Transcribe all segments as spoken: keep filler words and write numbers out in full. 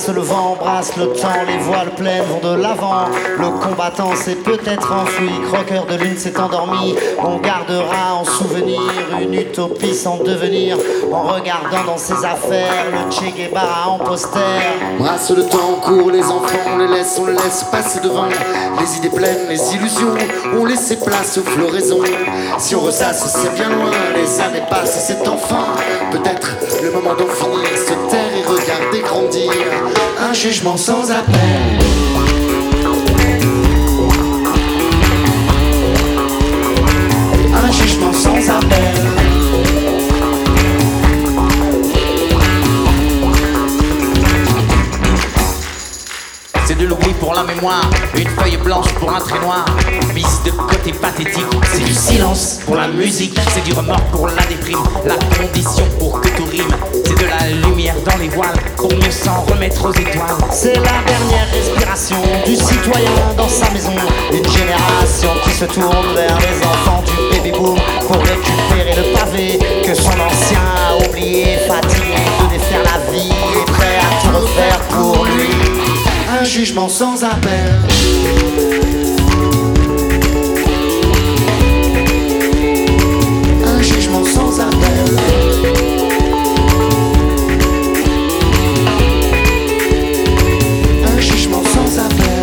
chasse le vent, brasse le temps, les voiles pleines vont de l'avant. Le combattant s'est peut-être enfui, croqueur de lune s'est endormi. On gardera en souvenir une utopie sans devenir, en regardant dans ses affaires le Che Guevara en poster. Brasse le temps, court les enfants, on les laisse, on les laisse passer devant. Les idées pleines, les illusions ont laissé place aux floraisons. Si on ressasse, c'est bien loin, les années passent et c'est enfin peut-être le moment d'en finir, se taire et regarder grandir un jugement sans appel. Un jugement sans appel. C'est de l'oubli pour la mémoire, une feuille blanche pour un trait noir, mise de côté pathétique. C'est du silence pour la musique, c'est du remords pour la déprime, la condition pour que tout rime. C'est de la lumière dans les voiles pour mieux s'en remettre aux étoiles. C'est la dernière respiration du citoyen dans sa maison. Une génération qui se tourne vers les enfants du baby-boom pour récupérer le pavé que son ancien a oublié, fatigué de défaire la vie et prêt à tout refaire pour lui. Un jugement sans appel. Un jugement sans appel. Un jugement sans appel.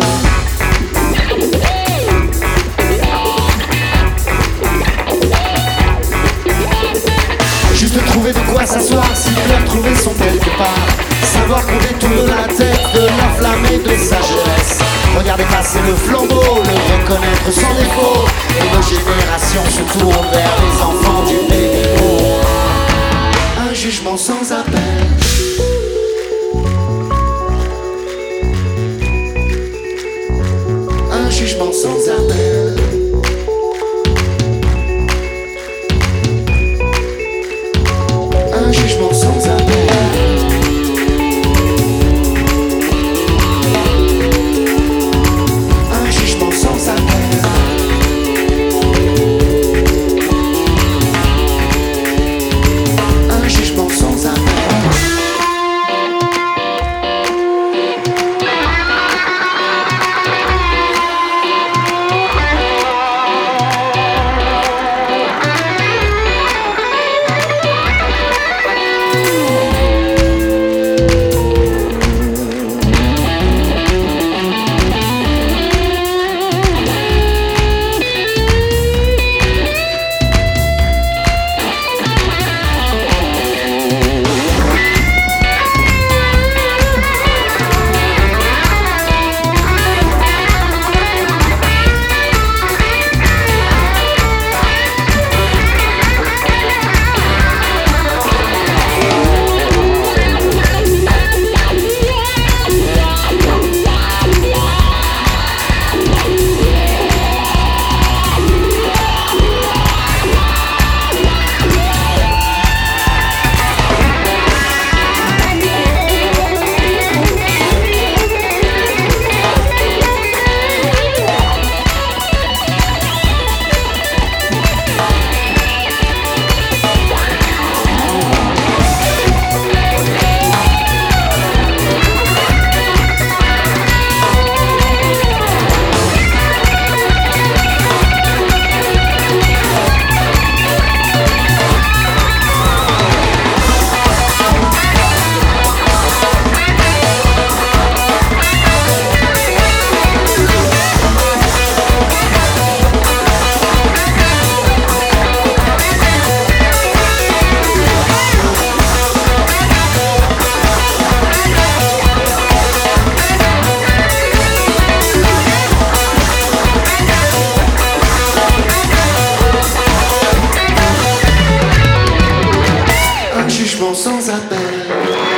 Juste trouver de quoi s'asseoir si pleure trouver son quelque part. Savoir qu'on détourne la tête de l'enflammé de sagesse. Regarder passer le flambeau, le reconnaître sans défaut. Et nos générations se tournent vers les enfants du baby-boom. Un jugement sans appel. Un jugement sans appel. Un jugement sans appel. Sans appel.